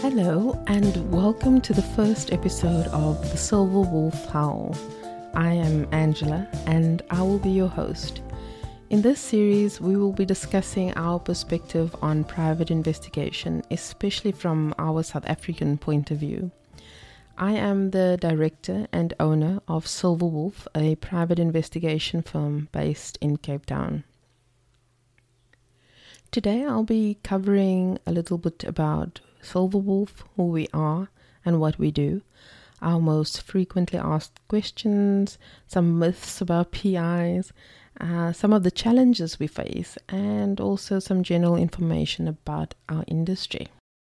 Hello and welcome to the first episode of The Silver Wolf Howl. I am Angela and I will be your host. In this series, we will be discussing our perspective on private investigation, especially from our South African point of view. I am the director and owner of Silver Wolf, a private investigation firm based in Cape Town. Today I'll be covering a little bit about Silver Wolf, who we are and what we do, our most frequently asked questions, some myths about PIs, some of the challenges we face, and also some general information about our industry.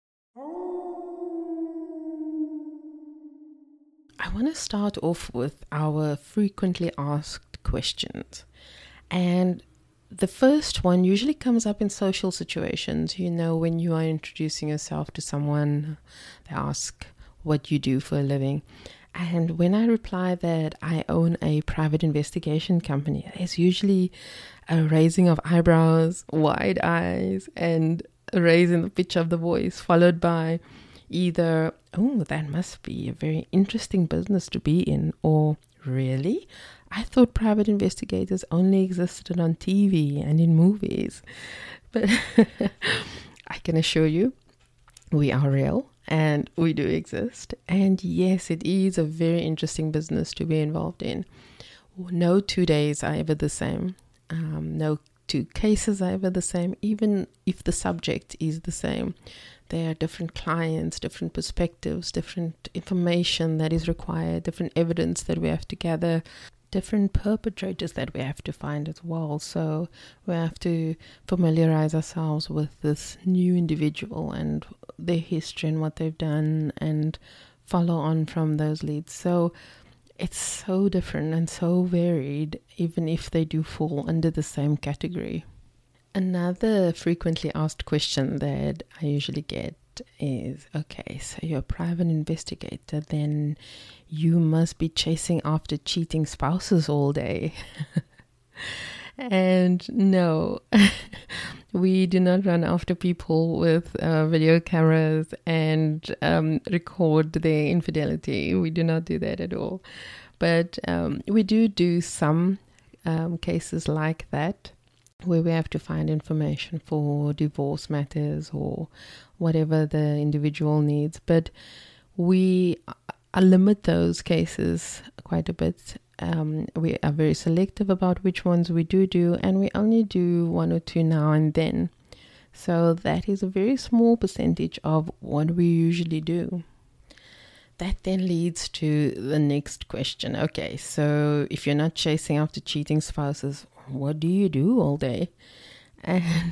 I want to start off with our frequently asked questions. And the first one usually comes up in social situations. You know, when you are introducing yourself to someone, they ask what you do for a living. And when I reply that I own a private investigation company, there's usually a raising of eyebrows, wide eyes, and a raise in the pitch of the voice, followed by either, "Oh, that must be a very interesting business to be in," or "Really? I thought private investigators only existed on TV and in movies." But I can assure you, we are real and we do exist. And yes, it is a very interesting business to be involved in. No 2 days are ever the same. No 2 cases are ever the same, even if the subject is the same. There are different clients, different perspectives, different information that is required, different evidence that we have to gather, different perpetrators that we have to find as well. So we have to familiarize ourselves with this new individual and their history and what they've done and follow on from those leads. So it's so different and so varied, even if they do fall under the same category. Another frequently asked question that I usually get is, okay, so you're a private investigator, then you must be chasing after cheating spouses all day. And no, we do not run after people with video cameras and record their infidelity. We do not do that at all. But we do some cases like that, where we have to find information for divorce matters or whatever the individual needs. But we limit those cases quite a bit. We are very selective about which ones we do, and we only do 1 or 2 now and then. So that is a very small percentage of what we usually do. That then leads to the next question. Okay, so if you're not chasing after cheating spouses, what do you do all day? And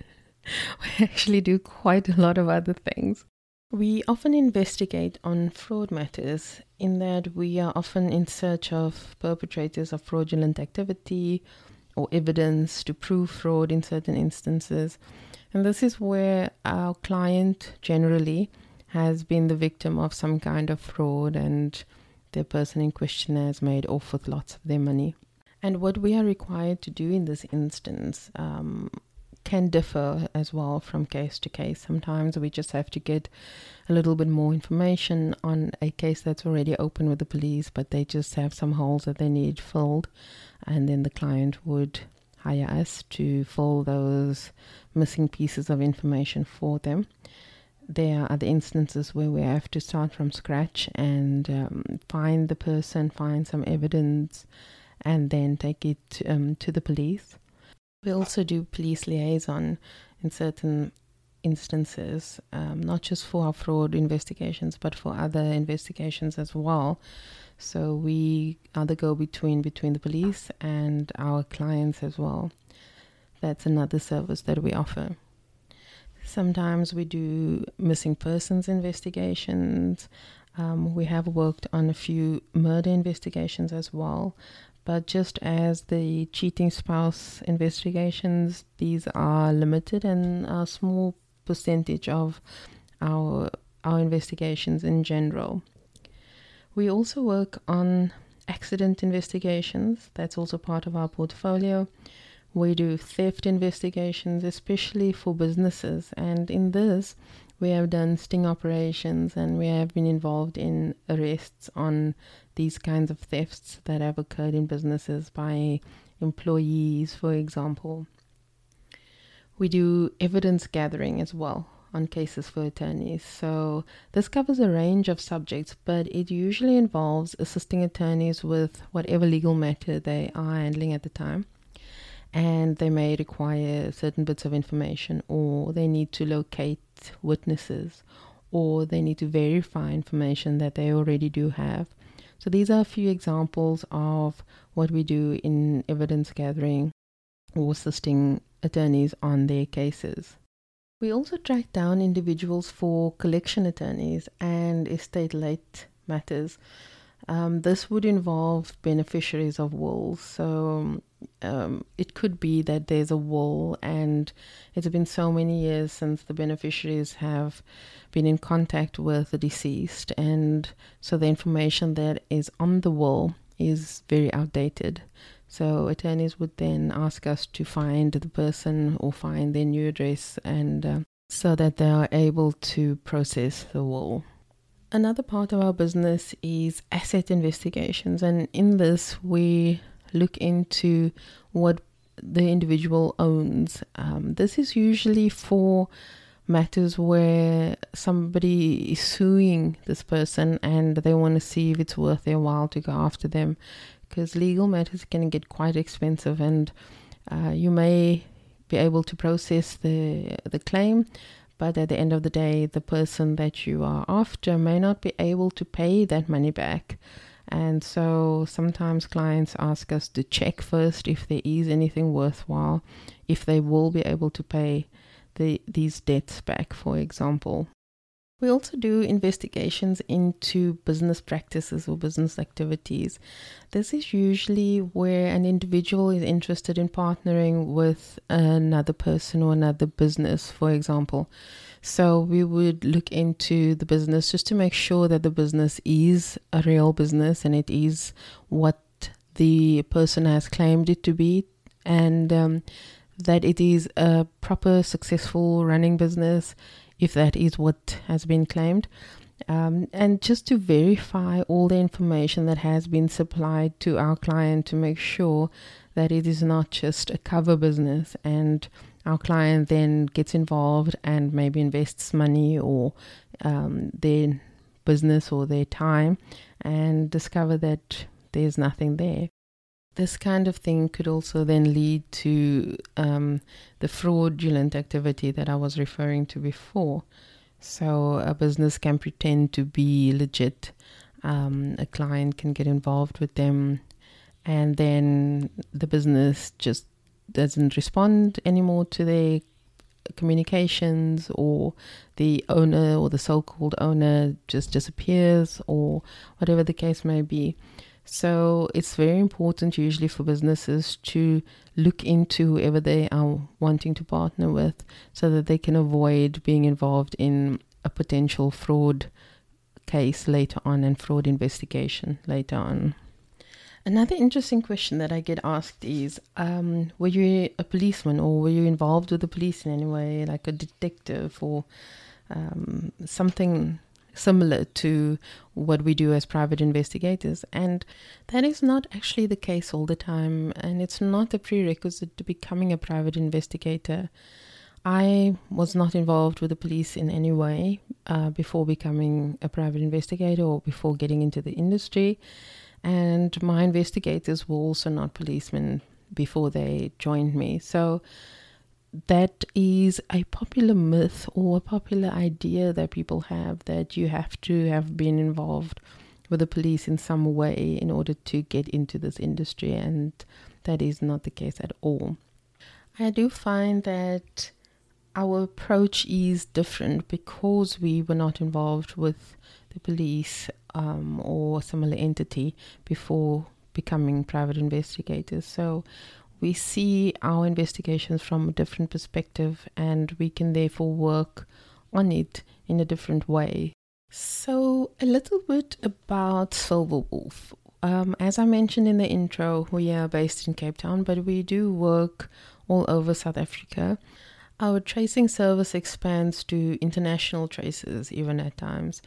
we actually do quite a lot of other things. We often investigate on fraud matters, in that we are often in search of perpetrators of fraudulent activity or evidence to prove fraud in certain instances. And this is where our client generally has been the victim of some kind of fraud and the person in question has made off with lots of their money. And what we are required to do in this instance can differ as well from case to case. Sometimes we just have to get a little bit more information on a case that's already open with the police, but they just have some holes that they need filled. And then the client would hire us to fill those missing pieces of information for them. There are other instances where we have to start from scratch and find the person, find some evidence, and then take it to the police. We also do police liaison in certain instances, not just for our fraud investigations, but for other investigations as well. So we are the go-between between the police and our clients as well. That's another service that we offer. Sometimes we do missing persons investigations. We have worked on a few murder investigations as well. But just as the cheating spouse investigations, these are limited and a small percentage of our investigations in general. We also work on accident investigations. That's also part of our portfolio. We do theft investigations, especially for businesses. And in this, We have done sting operations, and we have been involved in arrests on these kinds of thefts that have occurred in businesses by employees, for example. We do evidence gathering as well on cases for attorneys. So this covers a range of subjects, but it usually involves assisting attorneys with whatever legal matter they are handling at the time. And they may require certain bits of information, or they need to locate witnesses, or they need to verify information that they already do have. So these are a few examples of what we do in evidence gathering or assisting attorneys on their cases. We also track down individuals for collection attorneys and estate late matters. This would involve beneficiaries of wills. So it could be that there's a will and it's been so many years since the beneficiaries have been in contact with the deceased, and so the information that is on the will is very outdated. So attorneys would then ask us to find the person or find their new address, and so that they are able to process the will. Another part of our business is asset investigations, and in this we look into what the individual owns. This is usually for matters where somebody is suing this person and they want to see if it's worth their while to go after them, because legal matters can get quite expensive, and you may be able to process the claim, but at the end of the day, the person that you are after may not be able to pay that money back. And so sometimes clients ask us to check first if there is anything worthwhile, if they will be able to pay these debts back, for example. We also do investigations into business practices or business activities. This is usually where an individual is interested in partnering with another person or another business, for example. So we would look into the business just to make sure that the business is a real business and it is what the person has claimed it to be, and that it is a proper, successful running business, if that is what has been claimed, and just to verify all the information that has been supplied to our client to make sure that it is not just a cover business, and our client then gets involved and maybe invests money or their business or their time and discover that there's nothing there. This kind of thing could also then lead to the fraudulent activity that I was referring to before. So a business can pretend to be legit. A client can get involved with them, and then the business just doesn't respond anymore to their communications, or the owner or the so-called owner just disappears, or whatever the case may be. So it's very important usually for businesses to look into whoever they are wanting to partner with, so that they can avoid being involved in a potential fraud case later on and fraud investigation later on. Another interesting question that I get asked is, were you a policeman, or were you involved with the police in any way, like a detective or something similar to what we do as private investigators? And that is not actually the case all the time, and it's not a prerequisite to becoming a private investigator. I was not involved with the police in any way before becoming a private investigator or before getting into the industry, and my investigators were also not policemen before they joined me. So that is a popular myth or a popular idea that people have, that you have to have been involved with the police in some way in order to get into this industry, and that is not the case at all. I do find that our approach is different because we were not involved with the police or similar entity before becoming private investigators. So we see our investigations from a different perspective, and we can therefore work on it in a different way. So a little bit about Silverwolf. As I mentioned in the intro, we are based in Cape Town, but we do work all over South Africa. Our tracing service expands to international traces even at times.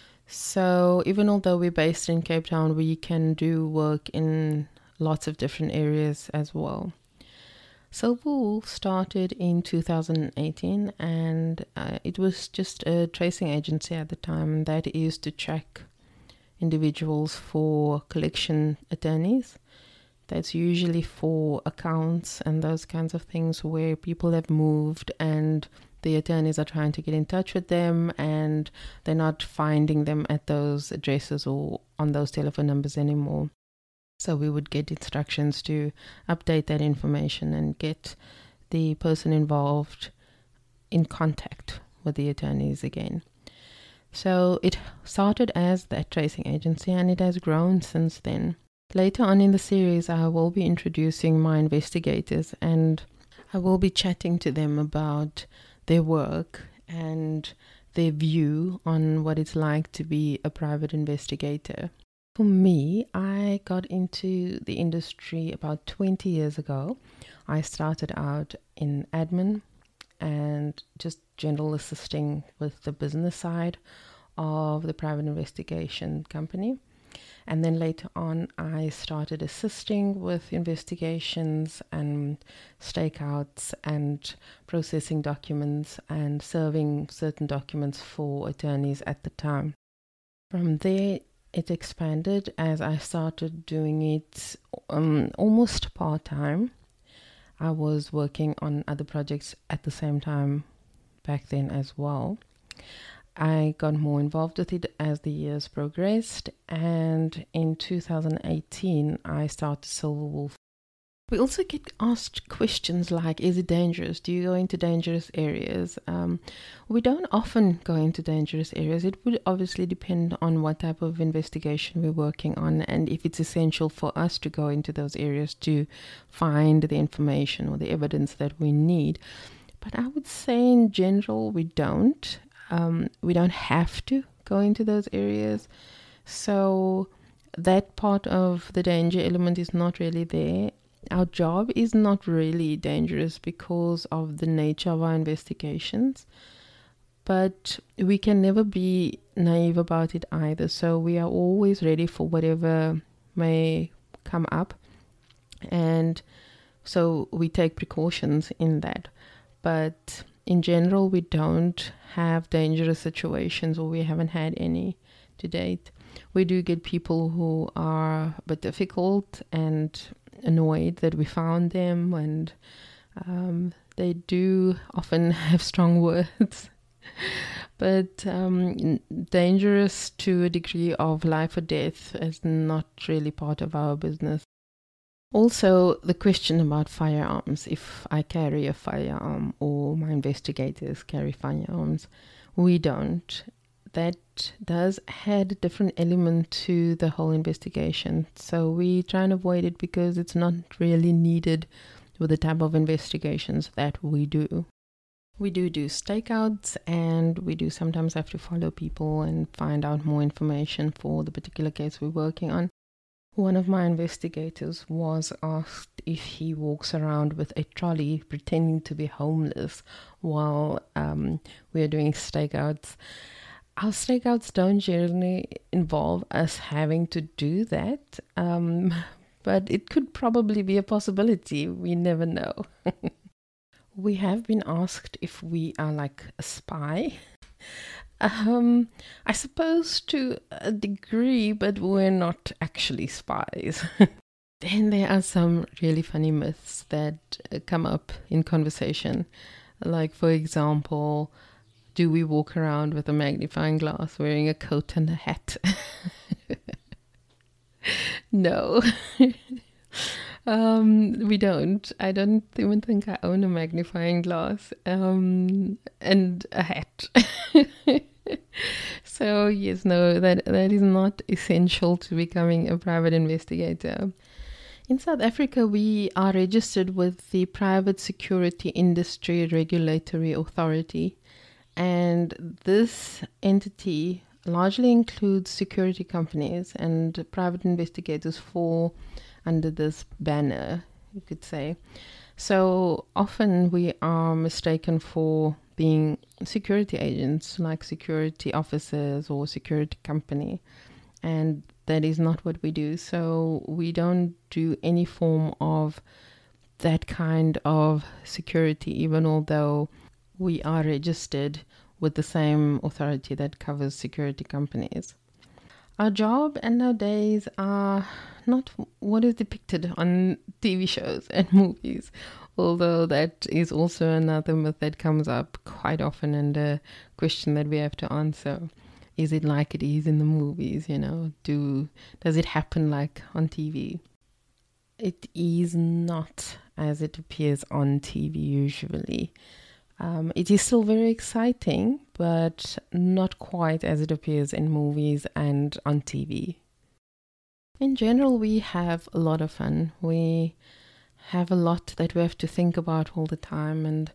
So even although we're based in Cape Town, we can do work in lots of different areas as well. Silverwolf started in 2018, and it was just a tracing agency at the time that used to track individuals for collection attorneys. That's usually for accounts and those kinds of things where people have moved and the attorneys are trying to get in touch with them and they're not finding them at those addresses or on those telephone numbers anymore. So we would get instructions to update that information and get the person involved in contact with the attorneys again. So it started as that tracing agency and it has grown since then. Later on in the series, I will be introducing my investigators and I will be chatting to them about their work and their view on what it's like to be a private investigator. For me, I got into the industry about 20 years ago. I started out in admin and just general assisting with the business side of the private investigation company. And then later on, I started assisting with investigations and stakeouts and processing documents and serving certain documents for attorneys at the time. From there, it expanded as I started doing it almost part-time. I was working on other projects at the same time back then as well. I got more involved with it as the years progressed, and in 2018 I started Silverwolf. We also get asked questions like, is it dangerous? Do you go into dangerous areas? We don't often go into dangerous areas. It would obviously depend on what type of investigation we're working on and if it's essential for us to go into those areas to find the information or the evidence that we need. But I would say in general we don't. We don't have to go into those areas. So that part of the danger element is not really there. Our job is not really dangerous because of the nature of our investigations. But we can never be naive about it either. So we are always ready for whatever may come up. And so we take precautions in that. But in general, we don't have dangerous situations, or we haven't had any to date. We do get people who are a bit difficult and annoyed that we found them, and they do often have strong words. But dangerous to a degree of life or death is not really part of our business. Also, the question about firearms, if I carry a firearm or my investigators carry firearms, we don't. That does add a different element to the whole investigation. So we try and avoid it because it's not really needed with the type of investigations that we do. We do stakeouts, and we do sometimes have to follow people and find out more information for the particular case we're working on. One of my investigators was asked if he walks around with a trolley pretending to be homeless while we are doing stakeouts. Our stakeouts don't generally involve us having to do that, but it could probably be a possibility. We never know. We have been asked if we are like a spy. I suppose to a degree, but we're not actually spies. Then there are some really funny myths that come up in conversation. Like, for example, do we walk around with a magnifying glass wearing a coat and a hat? No. We don't. I don't even think I own a magnifying glass and a hat. So yes, no, that is not essential to becoming a private investigator. In South Africa, we are registered with the Private Security Industry Regulatory Authority, and this entity largely includes security companies and private investigators fall under this banner, you could say. So often we are mistaken for being security agents, like security officers or security company. And that is not what we do. So we don't do any form of that kind of security, even although we are registered with the same authority that covers security companies. Our job and our days are not what is depicted on TV shows and movies, although that is also another myth that comes up quite often, and a question that we have to answer. Is it like it is in the movies, does it happen like on TV? It is not as it appears on TV usually. It is still very exciting, but not quite as it appears in movies and on TV. In general, we have a lot of fun. We have a lot that we have to think about all the time, and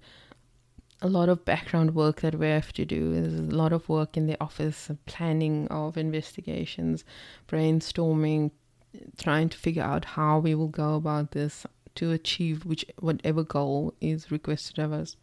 a lot of background work that we have to do. There's a lot of work in the office, planning of investigations, brainstorming, trying to figure out how we will go about this to achieve whatever goal is requested of us.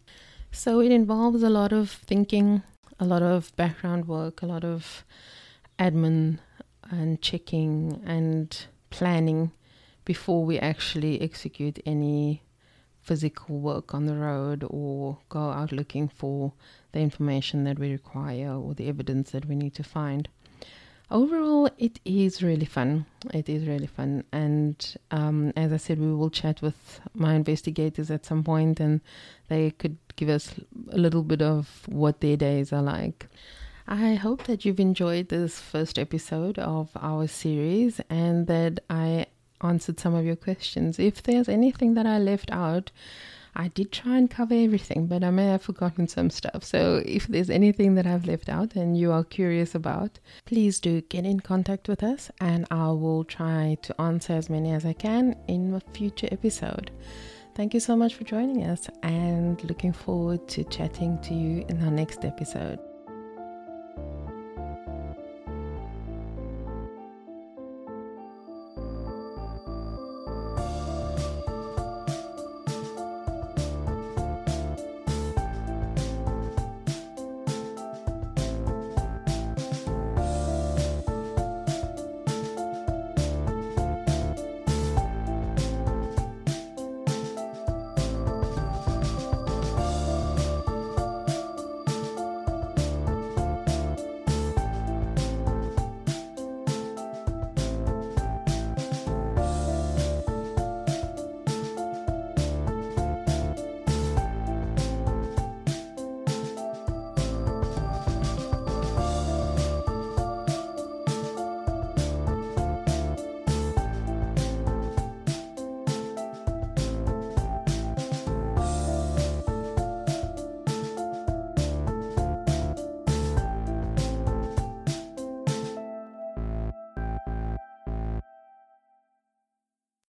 So it involves a lot of thinking, a lot of background work, a lot of admin and checking and planning before we actually execute any physical work on the road or go out looking for the information that we require or the evidence that we need to find. Overall, it is really fun. It is really fun. And as I said, we will chat with my investigators at some point, and they could give us a little bit of what their days are like. I hope that you've enjoyed this first episode of our series and that I answered some of your questions. If there's anything that I left out, I did try and cover everything, but I may have forgotten some stuff. So if there's anything that I've left out and you are curious about, please do get in contact with us and I will try to answer as many as I can in a future episode. Thank you so much for joining us and looking forward to chatting to you in our next episode.